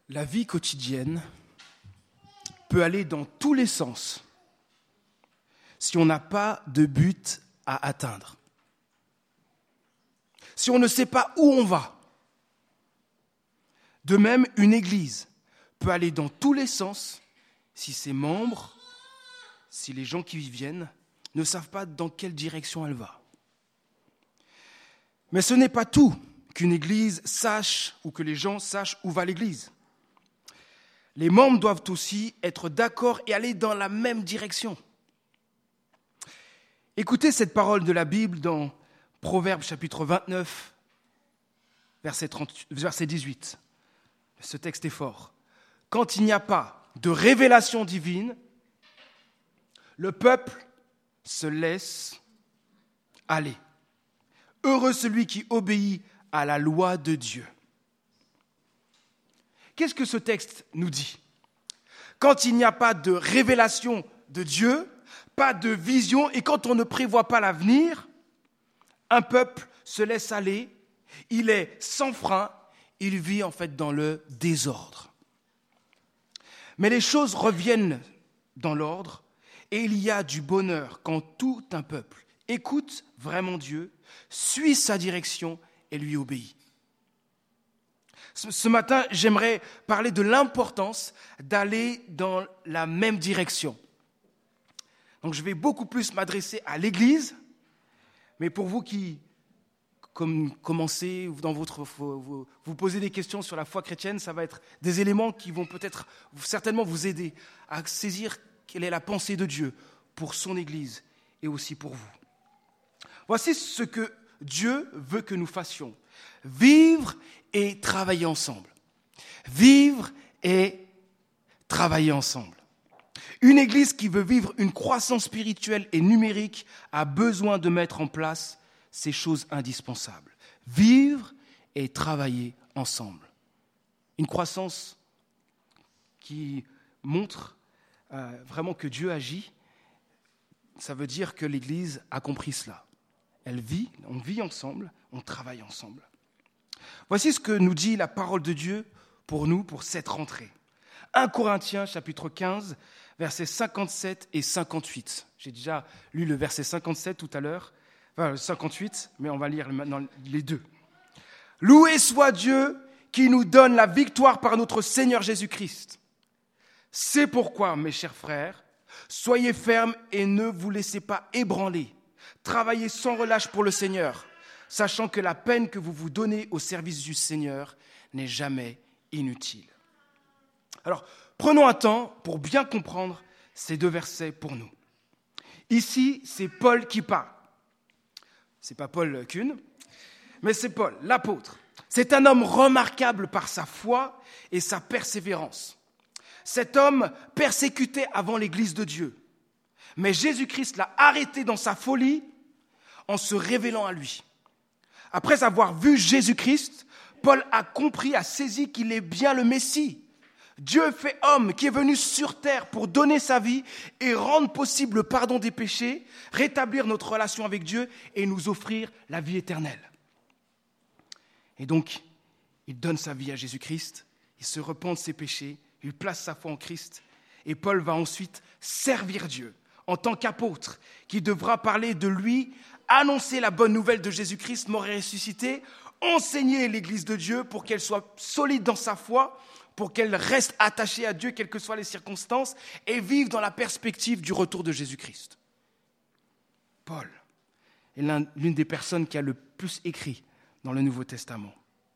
La vie quotidienne peut aller dans tous les sens si on n'a pas de but à atteindre. Si on ne sait pas où on va. De même, une église peut aller dans tous les sens si ses membres, si les gens qui y viennent, ne savent pas dans quelle direction elle va. Mais ce n'est pas tout qu'une église sache ou que les gens sachent où va l'église. Les membres doivent aussi être d'accord et aller dans la même direction. Écoutez cette parole de la Bible dans Proverbes chapitre 29, verset 18. Ce texte est fort. Quand il n'y a pas de révélation divine, le peuple se laisse aller. Heureux celui qui obéit à la loi de Dieu. Qu'est-ce que ce texte nous dit ? Quand il n'y a pas de révélation de Dieu, pas de vision, et quand on ne prévoit pas l'avenir, un peuple se laisse aller, il est sans frein, il vit en fait dans le désordre. Mais les choses reviennent dans l'ordre et il y a du bonheur quand tout un peuple écoute vraiment Dieu, suit sa direction et lui obéit. Ce matin, j'aimerais parler de l'importance d'aller dans la même direction. Donc je vais beaucoup plus m'adresser à l'Église, mais pour vous qui commencez, vous posez des questions sur la foi chrétienne, ça va être des éléments qui vont peut-être certainement vous aider à saisir quelle est la pensée de Dieu pour son Église et aussi pour vous. Voici ce que Dieu veut que nous fassions. Vivre et travailler ensemble. Vivre et travailler ensemble. Une église qui veut vivre une croissance spirituelle et numérique a besoin de mettre en place ces choses indispensables. Vivre et travailler ensemble. Une croissance qui montre vraiment que Dieu agit, ça veut dire que l'église a compris cela. On vit ensemble, on travaille ensemble. Voici ce que nous dit la parole de Dieu pour nous, pour cette rentrée. 1 Corinthiens, chapitre 15, versets 57 et 58. J'ai déjà lu le verset 57 tout à l'heure, enfin 58, mais on va lire maintenant les deux. « Loué soit Dieu qui nous donne la victoire par notre Seigneur Jésus-Christ. C'est pourquoi, mes chers frères, soyez fermes et ne vous laissez pas ébranler. Travaillez sans relâche pour le Seigneur, sachant que la peine que vous vous donnez au service du Seigneur n'est jamais inutile. » Alors, prenons un temps pour bien comprendre ces deux versets pour nous. Ici, c'est Paul qui parle. Ce n'est pas Paul Kuhn, mais c'est Paul, l'apôtre. C'est un homme remarquable par sa foi et sa persévérance. Cet homme persécutait avant l'Église de Dieu. Mais Jésus-Christ l'a arrêté dans sa folie en se révélant à lui. Après avoir vu Jésus-Christ, Paul a compris, a saisi qu'il est bien le Messie. Dieu fait homme qui est venu sur terre pour donner sa vie et rendre possible le pardon des péchés, rétablir notre relation avec Dieu et nous offrir la vie éternelle. Et donc, il donne sa vie à Jésus-Christ, il se repent de ses péchés, il place sa foi en Christ et Paul va ensuite servir Dieu en tant qu'apôtre qui devra parler de lui, annoncer la bonne nouvelle de Jésus-Christ mort et ressuscité, enseigner l'Église de Dieu pour qu'elle soit solide dans sa foi, pour qu'elle reste attachée à Dieu quelles que soient les circonstances et vive dans la perspective du retour de Jésus-Christ. Paul est l'une des personnes qui a le plus écrit dans le Nouveau Testament.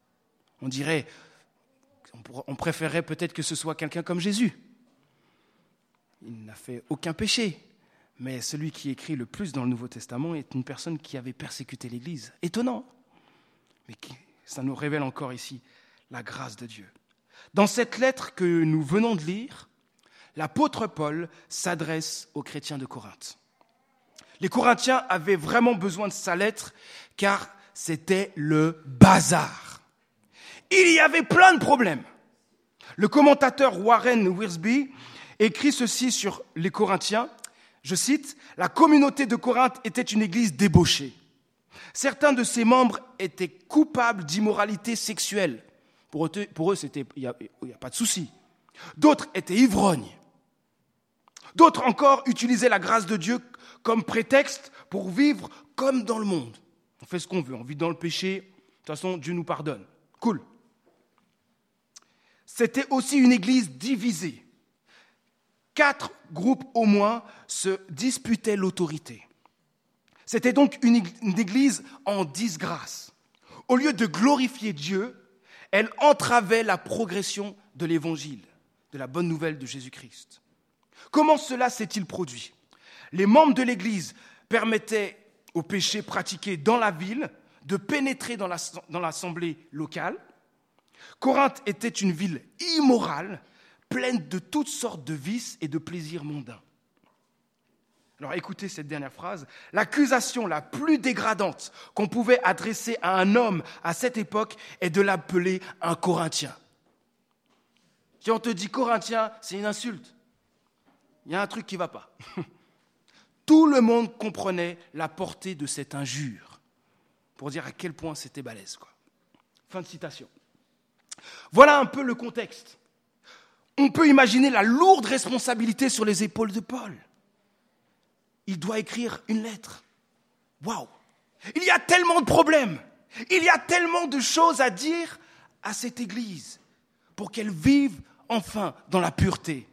On préférerait peut-être que ce soit quelqu'un comme Jésus. Il n'a fait aucun péché, mais celui qui écrit le plus dans le Nouveau Testament est une personne qui avait persécuté l'Église. Étonnant, mais ça nous révèle encore ici la grâce de Dieu. Dans cette lettre que nous venons de lire, l'apôtre Paul s'adresse aux chrétiens de Corinthe. Les Corinthiens avaient vraiment besoin de sa lettre car c'était le bazar. Il y avait plein de problèmes. Le commentateur Warren Wiersbe écrit ceci sur les Corinthiens, je cite, « La communauté de Corinthe était une église débauchée. Certains de ses membres étaient coupables d'immoralité sexuelle, Pour eux, il n'y a pas de souci. D'autres étaient ivrognes. D'autres encore utilisaient la grâce de Dieu comme prétexte pour vivre comme dans le monde. On fait ce qu'on veut, on vit dans le péché. De toute façon, Dieu nous pardonne. Cool. C'était aussi une église divisée. 4 groupes au moins se disputaient l'autorité. C'était donc une église en disgrâce. Au lieu de glorifier Dieu, elle entravait la progression de l'évangile, de la bonne nouvelle de Jésus-Christ. Comment cela s'est-il produit ? Les membres de l'église permettaient aux péchés pratiqués dans la ville de pénétrer dans l'assemblée locale. Corinthe était une ville immorale, pleine de toutes sortes de vices et de plaisirs mondains. Alors écoutez cette dernière phrase. L'accusation la plus dégradante qu'on pouvait adresser à un homme à cette époque est de l'appeler un Corinthien. Si on te dit Corinthien, c'est une insulte. Il y a un truc qui ne va pas. Tout le monde comprenait la portée de cette injure, pour dire à quel point c'était balèze, quoi. Fin de citation. Voilà un peu le contexte. On peut imaginer la lourde responsabilité sur les épaules de Paul. Il doit écrire une lettre. Waouh! Il y a tellement de problèmes. Il y a tellement de choses à dire à cette église pour qu'elle vive enfin dans la pureté.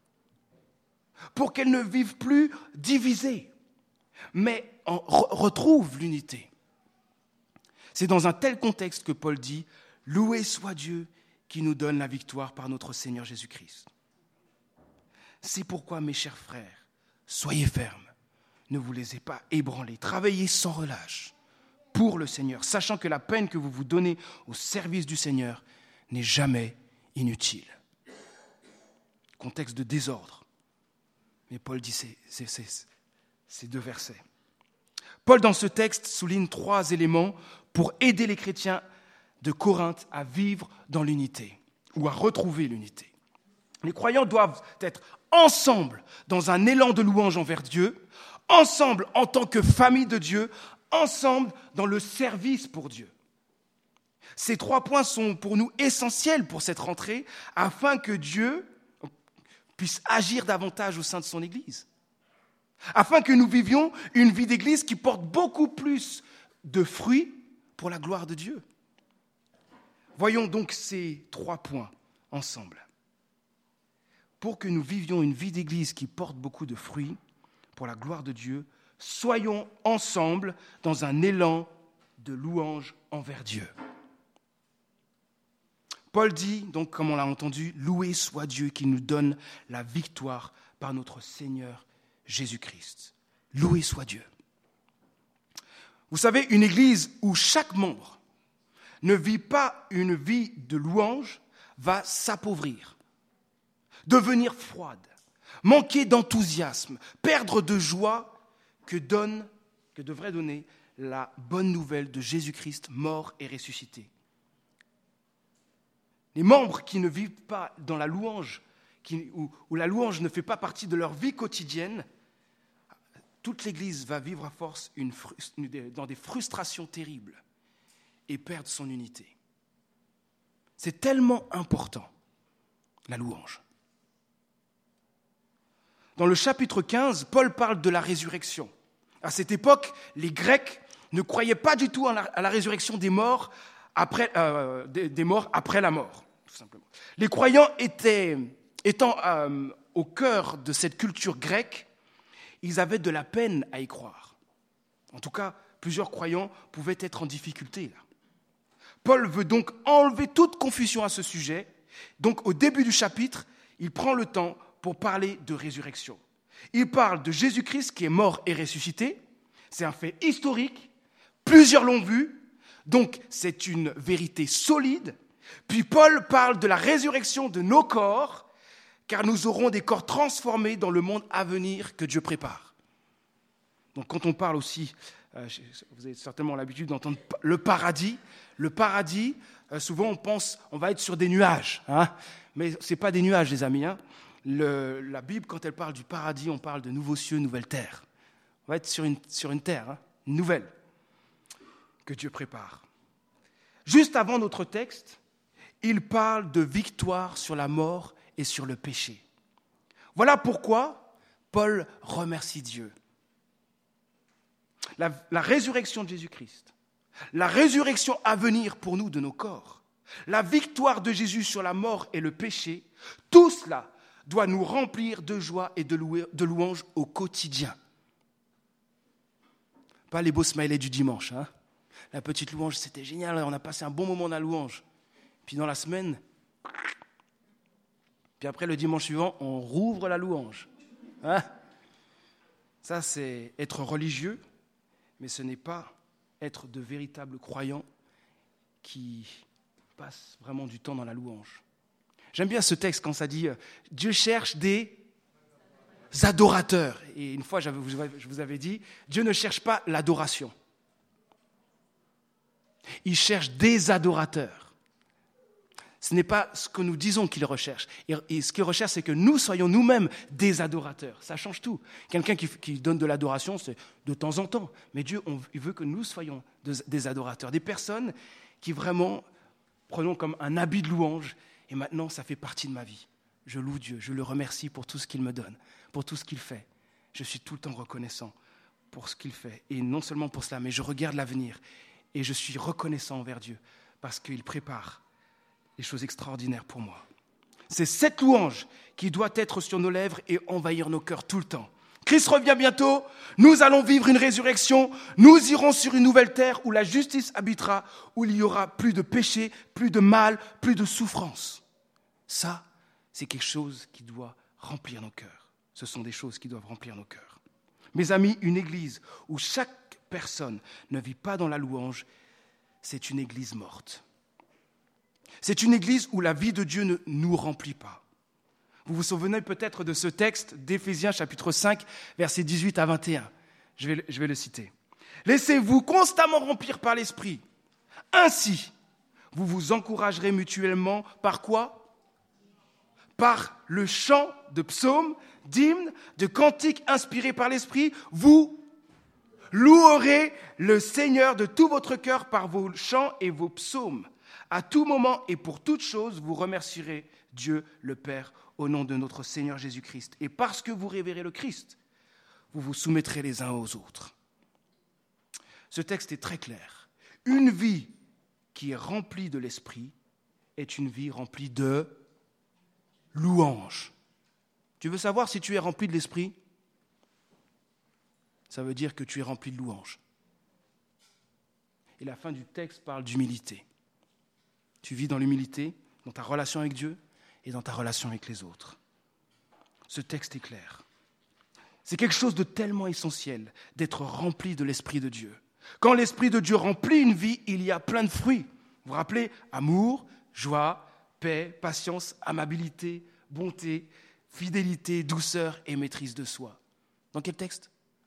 Pour qu'elle ne vive plus divisée, mais retrouve l'unité. C'est dans un tel contexte que Paul dit « Loué soit Dieu qui nous donne la victoire par notre Seigneur Jésus-Christ ». C'est pourquoi, mes chers frères, soyez fermes, ne vous laissez pas ébranler, travaillez sans relâche pour le Seigneur, sachant que la peine que vous vous donnez au service du Seigneur n'est jamais inutile. Contexte de désordre. Mais Paul dit ces 2 versets. Paul, dans ce texte, souligne 3 éléments pour aider les chrétiens de Corinthe à vivre dans l'unité ou à retrouver l'unité. Les croyants doivent être ensemble dans un élan de louange envers Dieu, ensemble en tant que famille de Dieu, ensemble dans le service pour Dieu. Ces 3 points sont pour nous essentiels pour cette rentrée afin que Dieu puisse agir davantage au sein de son Église. Afin que nous vivions une vie d'Église qui porte beaucoup plus de fruits pour la gloire de Dieu. Voyons donc ces 3 points ensemble. Pour que nous vivions une vie d'Église qui porte beaucoup de fruits pour la gloire de Dieu, soyons ensemble dans un élan de louange envers Dieu. Paul dit, donc comme on l'a entendu, « Loué soit Dieu qui nous donne la victoire par notre Seigneur Jésus-Christ. » Loué soit Dieu. Vous savez, une église où chaque membre ne vit pas une vie de louange va s'appauvrir, devenir froide, manquer d'enthousiasme, perdre de joie que devrait donner la bonne nouvelle de Jésus-Christ mort et ressuscité. Les membres qui ne vivent pas dans la louange, où la louange ne fait pas partie de leur vie quotidienne, toute l'Église va vivre à force dans des frustrations terribles et perdre son unité. C'est tellement important, la louange. Dans le chapitre 15, Paul parle de la résurrection. À cette époque, les Grecs ne croyaient pas du tout à la résurrection des morts après la mort, tout simplement. Les croyants étant au cœur de cette culture grecque, ils avaient de la peine à y croire. En tout cas, plusieurs croyants pouvaient être en difficulté là. Paul veut donc enlever toute confusion à ce sujet. Donc, au début du chapitre, il prend le temps pour parler de résurrection. Il parle de Jésus-Christ qui est mort et ressuscité. C'est un fait historique. Plusieurs l'ont vu. Donc, c'est une vérité solide. Puis Paul parle de la résurrection de nos corps, car nous aurons des corps transformés dans le monde à venir que Dieu prépare. Donc, quand on parle aussi, vous avez certainement l'habitude d'entendre le paradis. Le paradis, souvent on pense, on va être sur des nuages, hein, mais ce n'est pas des nuages, les amis. Hein. La Bible, quand elle parle du paradis, on parle de nouveaux cieux, nouvelle terre. On va être sur une terre, hein, nouvelle, que Dieu prépare. Juste avant notre texte, il parle de victoire sur la mort et sur le péché. Voilà pourquoi Paul remercie Dieu. La résurrection de Jésus-Christ, la résurrection à venir pour nous de nos corps, la victoire de Jésus sur la mort et le péché, tout cela doit nous remplir de joie et de louange au quotidien. Pas les beaux smileys du dimanche. Hein. La petite louange, c'était génial, on a passé un bon moment dans la louange. Puis dans la semaine, puis après le dimanche suivant, on rouvre la louange. Hein. Ça, c'est être religieux, mais ce n'est pas être de véritables croyants qui passent vraiment du temps dans la louange. J'aime bien ce texte quand ça dit « Dieu cherche des adorateurs ». Et une fois, je vous avais dit, Dieu ne cherche pas l'adoration. Il cherche des adorateurs. Ce n'est pas ce que nous disons qu'il recherche. Et ce qu'il recherche, c'est que nous soyons nous-mêmes des adorateurs. Ça change tout. Quelqu'un qui donne de l'adoration, c'est de temps en temps. Mais Dieu, il veut que nous soyons des adorateurs. Des personnes qui vraiment prenons comme un habit de louange. Et maintenant, ça fait partie de ma vie. Je loue Dieu, je le remercie pour tout ce qu'il me donne, pour tout ce qu'il fait. Je suis tout le temps reconnaissant pour ce qu'il fait. Et non seulement pour cela, mais je regarde l'avenir. Et je suis reconnaissant envers Dieu parce qu'il prépare des choses extraordinaires pour moi. C'est cette louange qui doit être sur nos lèvres et envahir nos cœurs tout le temps. Christ revient bientôt, nous allons vivre une résurrection, nous irons sur une nouvelle terre où la justice habitera, où il n'y aura plus de péché, plus de mal, plus de souffrance. Ça, c'est quelque chose qui doit remplir nos cœurs. Ce sont des choses qui doivent remplir nos cœurs. Mes amis, une église où chaque personne ne vit pas dans la louange, c'est une église morte. C'est une église où la vie de Dieu ne nous remplit pas. Vous vous souvenez peut-être de ce texte d'Éphésiens chapitre 5, versets 18 à 21. Je vais le citer. « Laissez-vous constamment remplir par l'Esprit. Ainsi, vous vous encouragerez mutuellement par quoi ? Par le chant de psaumes, d'hymnes, de cantiques inspirés par l'Esprit. Vous louerez le Seigneur de tout votre cœur par vos chants et vos psaumes. À tout moment et pour toute chose, vous remercierez Dieu le Père au nom de notre Seigneur Jésus-Christ. Et parce que vous révérez le Christ, vous vous soumettrez les uns aux autres. » Ce texte est très clair. Une vie qui est remplie de l'Esprit est une vie remplie de louange. Tu veux savoir si tu es rempli de l'Esprit ? Ça veut dire que tu es rempli de louange. Et la fin du texte parle d'humilité. Tu vis dans l'humilité, dans ta relation avec Dieu et dans ta relation avec les autres. Ce texte est clair. C'est quelque chose de tellement essentiel d'être rempli de l'Esprit de Dieu. Quand l'Esprit de Dieu remplit une vie, il y a plein de fruits. Vous vous rappelez ? Amour, joie, paix, patience, amabilité, bonté, fidélité, douceur et maîtrise de soi. Dans quel texte ?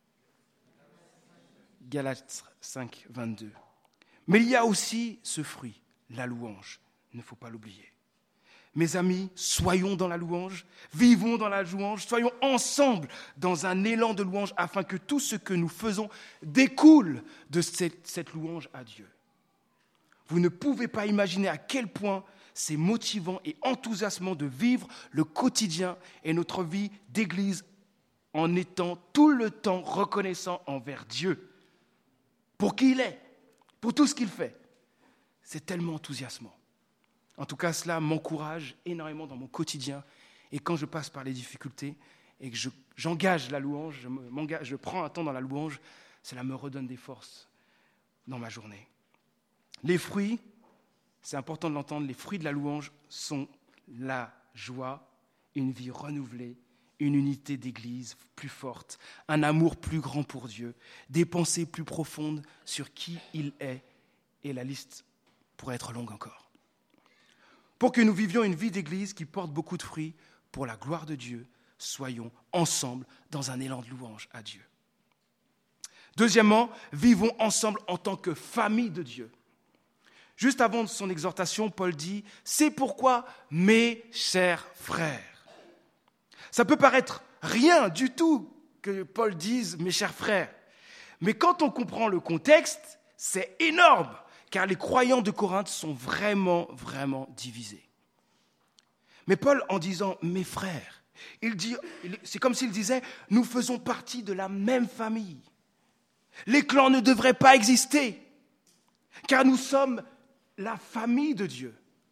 Galates 5, 22. Mais il y a aussi ce fruit, la louange. Il ne faut pas l'oublier. Mes amis, soyons dans la louange, vivons dans la louange, soyons ensemble dans un élan de louange afin que tout ce que nous faisons découle de cette louange à Dieu. Vous ne pouvez pas imaginer à quel point c'est motivant et enthousiasmant de vivre le quotidien et notre vie d'église en étant tout le temps reconnaissant envers Dieu pour qui il est, pour tout ce qu'il fait. C'est tellement enthousiasmant. En tout cas, cela m'encourage énormément dans mon quotidien. Et quand je passe par les difficultés et que j'engage la louange, je prends un temps dans la louange, cela me redonne des forces dans ma journée. Les fruits, c'est important de l'entendre, les fruits de la louange sont la joie, une vie renouvelée, une unité d'église plus forte, un amour plus grand pour Dieu, des pensées plus profondes sur qui il est, et la liste pourrait être longue encore. Pour que nous vivions une vie d'église qui porte beaucoup de fruits, pour la gloire de Dieu, soyons ensemble dans un élan de louange à Dieu. Deuxièmement, vivons ensemble en tant que famille de Dieu. Juste avant son exhortation, Paul dit « C'est pourquoi, mes chers frères ». Ça peut paraître rien du tout que Paul dise « mes chers frères ». Mais quand on comprend le contexte, c'est énorme. car les croyants de Corinthe sont vraiment, vraiment divisés. Mais Paul, en disant « mes frères », c'est comme s'il disait « nous faisons partie de la même famille ». Les clans ne devraient pas exister, car nous sommes la famille de Dieu.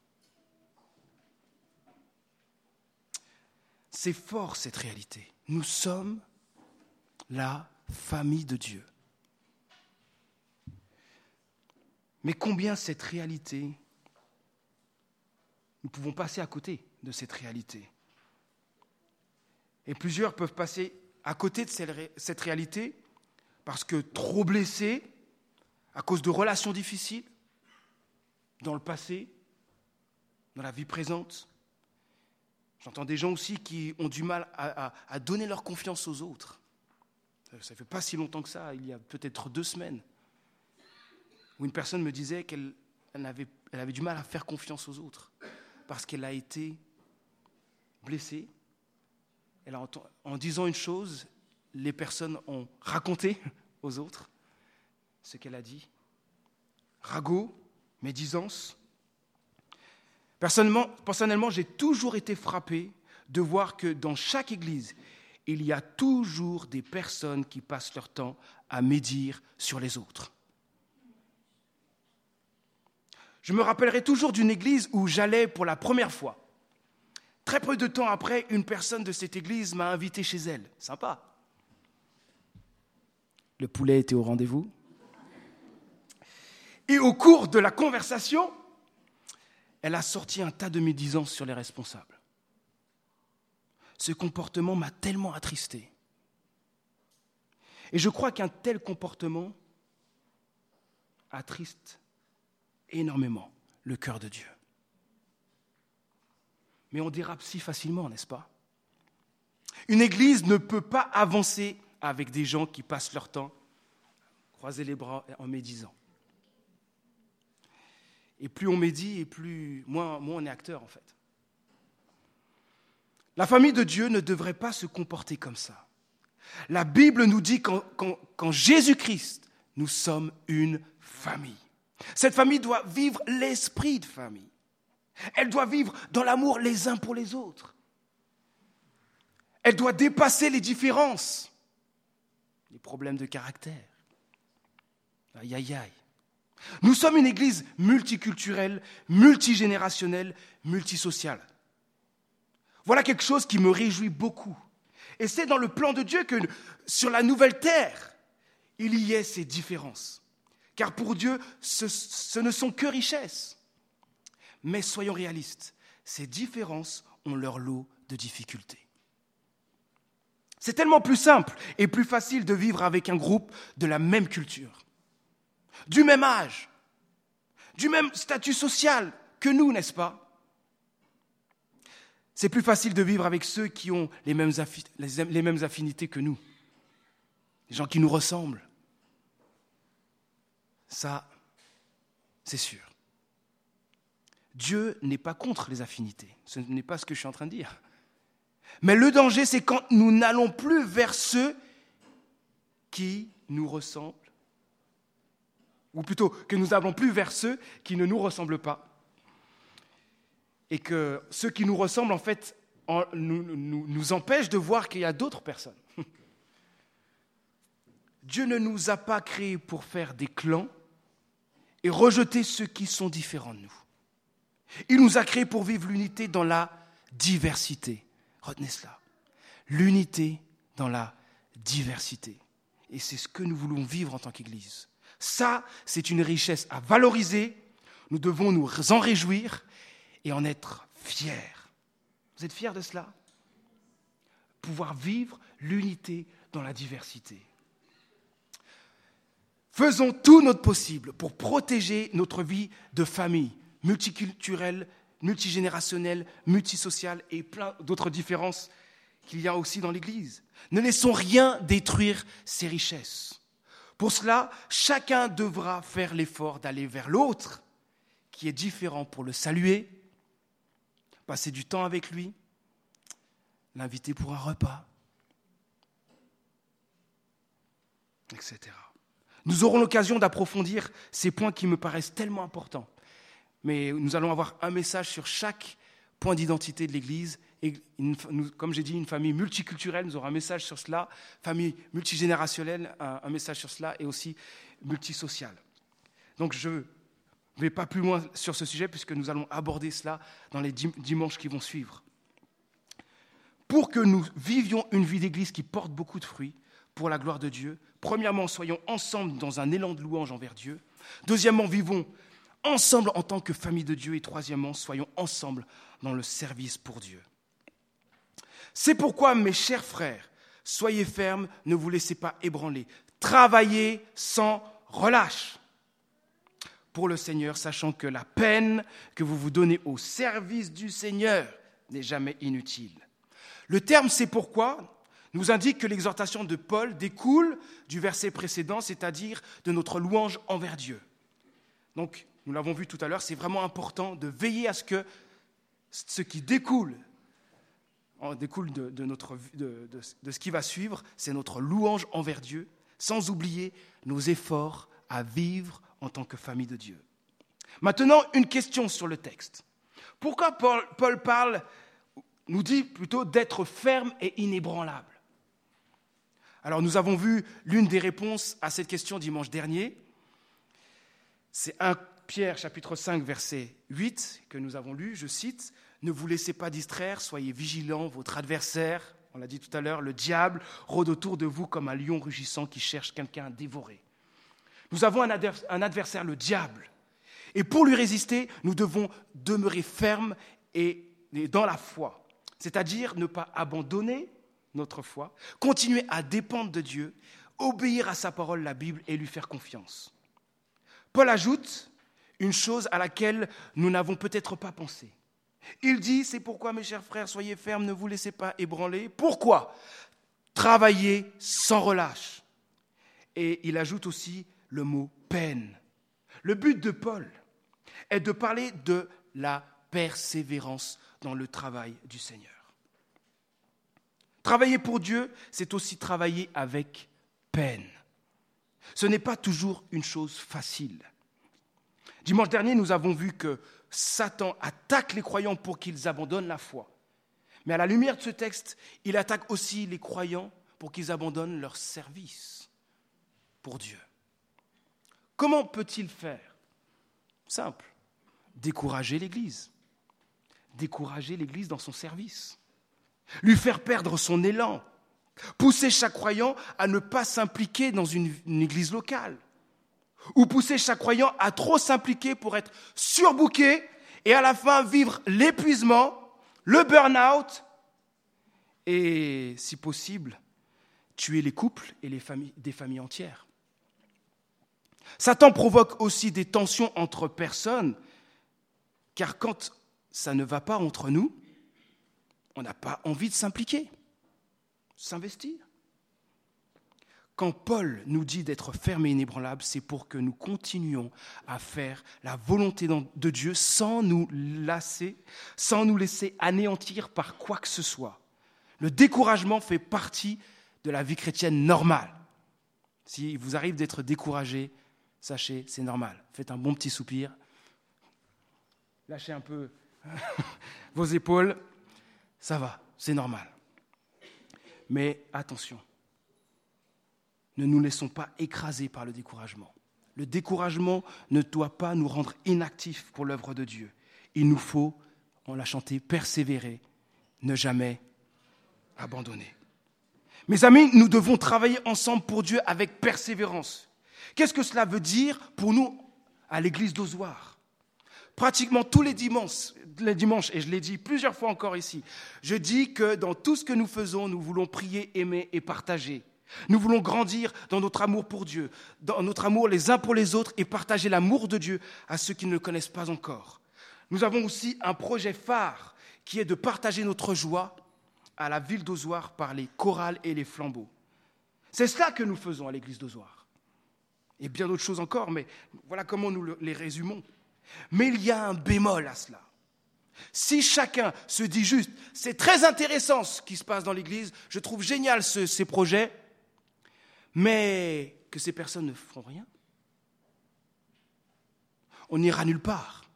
C'est fort cette réalité. Nous sommes la famille de Dieu. Mais combien cette réalité, nous pouvons passer à côté de cette réalité. Et plusieurs peuvent passer à côté de cette réalité parce que trop blessés, à cause de relations difficiles, dans le passé, dans la vie présente. J'entends des gens aussi qui ont du mal à donner leur confiance aux autres. Ça ne fait pas si longtemps que ça, il y a peut-être 2 semaines, où une personne me disait qu'elle avait du mal à faire confiance aux autres parce qu'elle a été blessée. En disant une chose, les personnes ont raconté aux autres ce qu'elle a dit. Ragot, médisance. Personnellement, j'ai toujours été frappé de voir que dans chaque église, il y a toujours des personnes qui passent leur temps à médire sur les autres. Je me rappellerai toujours d'une église où j'allais pour la première fois. Très peu de temps après, une personne de cette église m'a invité chez elle. Sympa. Le poulet était au rendez-vous. Et au cours de la conversation, elle a sorti un tas de médisances sur les responsables. Ce comportement m'a tellement attristé. Et je crois qu'un tel comportement attriste énormément le cœur de Dieu. Mais on dérape si facilement, n'est-ce pas? Une église ne peut pas avancer avec des gens qui passent leur temps à croiser les bras en médisant. Et plus on médit, et moins on est acteur, en fait. La famille de Dieu ne devrait pas se comporter comme ça. La Bible nous dit qu'en Jésus-Christ, nous sommes une famille. Cette famille doit vivre l'esprit de famille. Elle doit vivre dans l'amour les uns pour les autres. Elle doit dépasser les différences, les problèmes de caractère. Aïe, aïe, aïe. Nous sommes une église multiculturelle, multigénérationnelle, multisociale. Voilà quelque chose qui me réjouit beaucoup. Et c'est dans le plan de Dieu que sur la nouvelle terre, il y ait ces différences. Car pour Dieu, ce ne sont que richesses. Mais soyons réalistes, ces différences ont leur lot de difficultés. C'est tellement plus simple et plus facile de vivre avec un groupe de la même culture, du même âge, du même statut social que nous, n'est-ce pas? C'est plus facile de vivre avec ceux qui ont les mêmes affinités que nous, les gens qui nous ressemblent. Ça, c'est sûr. Dieu n'est pas contre les affinités. Ce n'est pas ce que je suis en train de dire. Mais le danger, c'est quand nous n'allons plus vers ceux qui nous ressemblent, ou plutôt que nous n'allons plus vers ceux qui ne nous ressemblent pas. Et que ceux qui nous ressemblent, en fait, nous empêchent de voir qu'il y a d'autres personnes. Dieu ne nous a pas créés pour faire des clans et rejeter ceux qui sont différents de nous. Il nous a créés pour vivre l'unité dans la diversité. Retenez cela. L'unité dans la diversité. Et c'est ce que nous voulons vivre en tant qu'Église. Ça, c'est une richesse à valoriser. Nous devons nous en réjouir et en être fiers. Vous êtes fiers de cela? Pouvoir vivre l'unité dans la diversité. Faisons tout notre possible pour protéger notre vie de famille, multiculturelle, multigénérationnelle, multisociale et plein d'autres différences qu'il y a aussi dans l'Église. Ne laissons rien détruire ces richesses. Pour cela, chacun devra faire l'effort d'aller vers l'autre qui est différent pour le saluer, passer du temps avec lui, l'inviter pour un repas, etc. Nous aurons l'occasion d'approfondir ces points qui me paraissent tellement importants. Mais nous allons avoir un message sur chaque point d'identité de l'Église. Et comme j'ai dit, une famille multiculturelle, nous aurons un message sur cela. Famille multigénérationnelle, un message sur cela. Et aussi multisociale. Donc je ne vais pas plus loin sur ce sujet puisque nous allons aborder cela dans les dimanches qui vont suivre. Pour que nous vivions une vie d'Église qui porte beaucoup de fruits pour la gloire de Dieu, premièrement, soyons ensemble dans un élan de louange envers Dieu. Deuxièmement, vivons ensemble en tant que famille de Dieu. Et troisièmement, soyons ensemble dans le service pour Dieu. C'est pourquoi, mes chers frères, soyez fermes, ne vous laissez pas ébranler. Travaillez sans relâche pour le Seigneur, sachant que la peine que vous vous donnez au service du Seigneur n'est jamais inutile. Le terme « c'est pourquoi » nous indique que l'exhortation de Paul découle du verset précédent, c'est-à-dire de notre louange envers Dieu. Donc, nous l'avons vu tout à l'heure, c'est vraiment important de veiller à ce que ce qui découle de ce qui va suivre, c'est notre louange envers Dieu, sans oublier nos efforts à vivre en tant que famille de Dieu. Maintenant, une question sur le texte. Pourquoi Paul nous dit plutôt d'être ferme et inébranlable? Alors, nous avons vu l'une des réponses à cette question dimanche dernier. C'est 1 Pierre, chapitre 5, verset 8, que nous avons lu, je cite, « Ne vous laissez pas distraire, soyez vigilants, votre adversaire, on l'a dit tout à l'heure, le diable, rôde autour de vous comme un lion rugissant qui cherche quelqu'un à dévorer. » Nous avons un adversaire, le diable. Et pour lui résister, nous devons demeurer fermes et dans la foi. C'est-à-dire ne pas abandonner notre foi, continuer à dépendre de Dieu, obéir à sa parole, la Bible, et lui faire confiance. Paul ajoute une chose à laquelle nous n'avons peut-être pas pensé. Il dit, c'est pourquoi, mes chers frères, soyez fermes, ne vous laissez pas ébranler. Pourquoi? Travaillez sans relâche. Et il ajoute aussi le mot peine. Le but de Paul est de parler de la persévérance dans le travail du Seigneur. Travailler pour Dieu, c'est aussi travailler avec peine. Ce n'est pas toujours une chose facile. Dimanche dernier, nous avons vu que Satan attaque les croyants pour qu'ils abandonnent la foi. Mais à la lumière de ce texte, il attaque aussi les croyants pour qu'ils abandonnent leur service pour Dieu. Comment peut-il faire? Simple. Décourager l'Église. Décourager l'Église dans son service. Lui faire perdre son élan. Pousser chaque croyant à ne pas s'impliquer dans une église locale. Ou pousser chaque croyant à trop s'impliquer pour être surbooké et à la fin vivre l'épuisement, le burn-out et, si possible, tuer les couples et des familles entières. Satan provoque aussi des tensions entre personnes, car quand ça ne va pas entre nous, on n'a pas envie de s'impliquer, s'investir. Quand Paul nous dit d'être ferme et inébranlable, c'est pour que nous continuions à faire la volonté de Dieu sans nous lasser, sans nous laisser anéantir par quoi que ce soit. Le découragement fait partie de la vie chrétienne normale. S'il vous arrive d'être découragé, sachez, c'est normal. Faites un bon petit soupir. Lâchez un peu vos épaules. Ça va, c'est normal. Mais attention, ne nous laissons pas écraser par le découragement. Le découragement ne doit pas nous rendre inactifs pour l'œuvre de Dieu. Il nous faut, on l'a chanté, persévérer, ne jamais abandonner. Mes amis, nous devons travailler ensemble pour Dieu avec persévérance. Qu'est-ce que cela veut dire pour nous à l'église d'Ozoir? Pratiquement tous les dimanches, et je l'ai dit plusieurs fois encore ici, je dis que dans tout ce que nous faisons, nous voulons prier, aimer et partager. Nous voulons grandir dans notre amour pour Dieu, dans notre amour les uns pour les autres et partager l'amour de Dieu à ceux qui ne le connaissent pas encore. Nous avons aussi un projet phare qui est de partager notre joie à la ville d'Ozoir par les chorales et les flambeaux. C'est cela que nous faisons à l'église d'Ozoir. Et bien d'autres choses encore, mais voilà comment nous les résumons. Mais il y a un bémol à cela. Si chacun se dit juste, c'est très intéressant ce qui se passe dans l'église, je trouve génial ces projets, mais que ces personnes ne feront rien. On n'ira nulle part.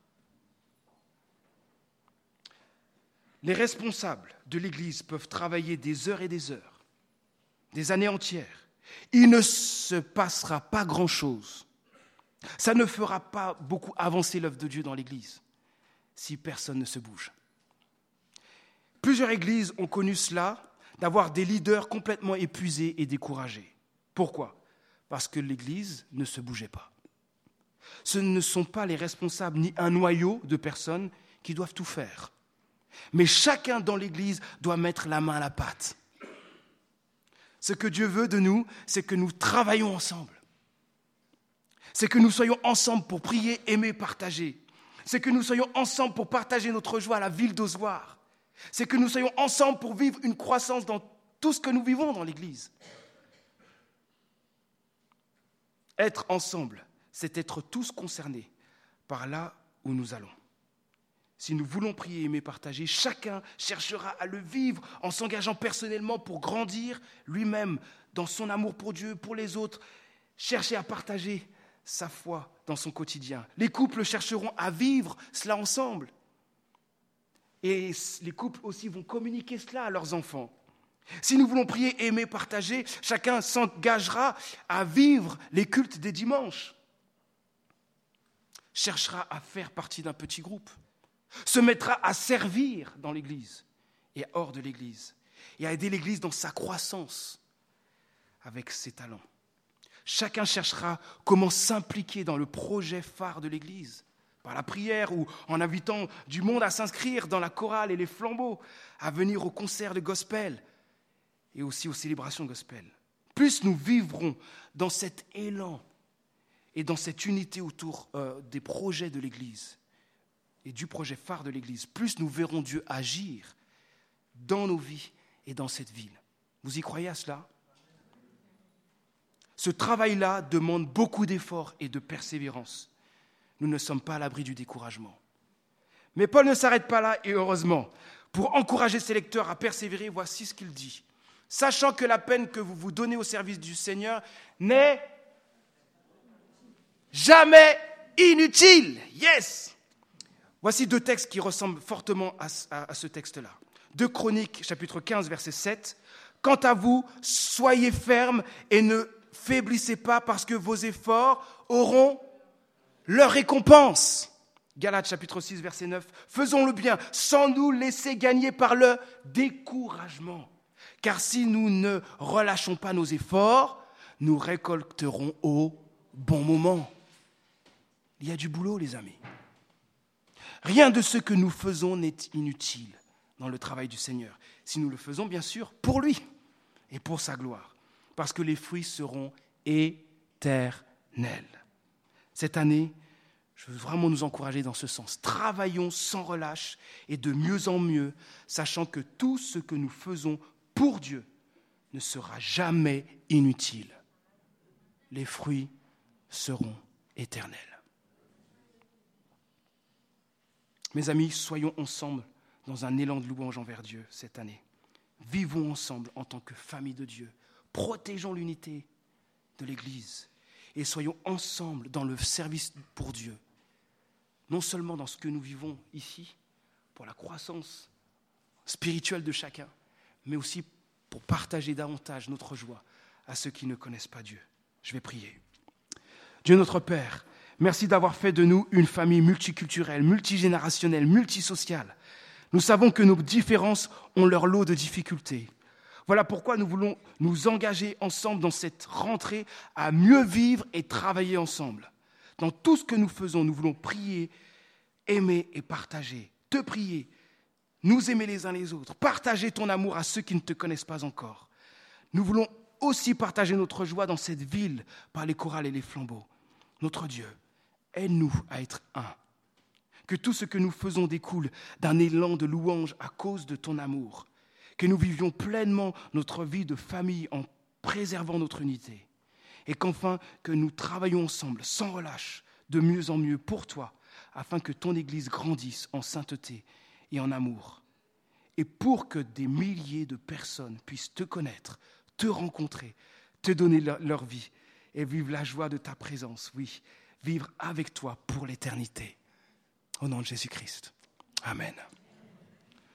Les responsables de l'Église peuvent travailler des heures et des heures, des années entières. Il ne se passera pas grand-chose. Ça ne fera pas beaucoup avancer l'œuvre de Dieu dans l'Église si personne ne se bouge. Plusieurs églises ont connu cela, d'avoir des leaders complètement épuisés et découragés. Pourquoi ? Parce que l'Église ne se bougeait pas. Ce ne sont pas les responsables ni un noyau de personnes qui doivent tout faire. Mais chacun dans l'Église doit mettre la main à la pâte. Ce que Dieu veut de nous, c'est que nous travaillions ensemble. C'est que nous soyons ensemble pour prier, aimer, partager. C'est que nous soyons ensemble pour partager notre joie à la ville d'Ozoir. C'est que nous soyons ensemble pour vivre une croissance dans tout ce que nous vivons dans l'Église. Être ensemble, c'est être tous concernés par là où nous allons. Si nous voulons prier, aimer, partager, chacun cherchera à le vivre en s'engageant personnellement pour grandir lui-même dans son amour pour Dieu, pour les autres, chercher à partager sa foi dans son quotidien. Les couples chercheront à vivre cela ensemble. Et les couples aussi vont communiquer cela à leurs enfants. Si nous voulons prier, aimer, partager, chacun s'engagera à vivre les cultes des dimanches. Cherchera à faire partie d'un petit groupe. Se mettra à servir dans l'Église et hors de l'Église. Et à aider l'Église dans sa croissance avec ses talents. Chacun cherchera comment s'impliquer dans le projet phare de l'Église. Par la prière ou en invitant du monde à s'inscrire dans la chorale et les flambeaux, à venir aux concerts de gospel et aussi aux célébrations gospel. Plus nous vivrons dans cet élan et dans cette unité autour des projets de l'Église et du projet phare de l'Église, plus nous verrons Dieu agir dans nos vies et dans cette ville. Vous y croyez à cela ? Ce travail-là demande beaucoup d'efforts et de persévérance. Nous ne sommes pas à l'abri du découragement. Mais Paul ne s'arrête pas là, et heureusement. Pour encourager ses lecteurs à persévérer, voici ce qu'il dit. « Sachant que la peine que vous vous donnez au service du Seigneur n'est jamais inutile. » Yes ! Voici deux textes qui ressemblent fortement à ce texte-là. 2 Chroniques, chapitre 15, verset 7. « Quant à vous, soyez fermes et ne faiblissez pas parce que vos efforts auront leur récompense. » Galates, chapitre 6, verset 9. « Faisons le bien sans nous laisser gagner par le découragement. Car si nous ne relâchons pas nos efforts, nous récolterons au bon moment. » Il y a du boulot, les amis. Rien de ce que nous faisons n'est inutile dans le travail du Seigneur. Si nous le faisons, bien sûr, pour lui et pour sa gloire. Parce que les fruits seront éternels. Cette année, je veux vraiment nous encourager dans ce sens. Travaillons sans relâche et de mieux en mieux, sachant que tout ce que nous faisons pour Dieu ne sera jamais inutile. Les fruits seront éternels. Mes amis, soyons ensemble dans un élan de louange envers Dieu cette année. Vivons ensemble en tant que famille de Dieu. Protégeons l'unité de l'Église et soyons ensemble dans le service pour Dieu. Non seulement dans ce que nous vivons ici, pour la croissance spirituelle de chacun, mais aussi pour partager davantage notre joie à ceux qui ne connaissent pas Dieu. Je vais prier. Dieu notre Père, merci d'avoir fait de nous une famille multiculturelle, multigénérationnelle, multisociale. Nous savons que nos différences ont leur lot de difficultés. Voilà pourquoi nous voulons nous engager ensemble dans cette rentrée à mieux vivre et travailler ensemble. Dans tout ce que nous faisons, nous voulons prier, aimer et partager. Te prier, nous aimer les uns les autres, partager ton amour à ceux qui ne te connaissent pas encore. Nous voulons aussi partager notre joie dans cette ville par les chorales et les flambeaux. Notre Dieu, aide-nous à être un. Que tout ce que nous faisons découle d'un élan de louange à cause de ton amour. Que nous vivions pleinement notre vie de famille en préservant notre unité. Et qu'enfin, que nous travaillions ensemble, sans relâche, de mieux en mieux pour toi, afin que ton Église grandisse en sainteté et en amour. Et pour que des milliers de personnes puissent te connaître, te rencontrer, te donner leur vie et vivre la joie de ta présence, oui, vivre avec toi pour l'éternité. Au nom de Jésus-Christ. Amen.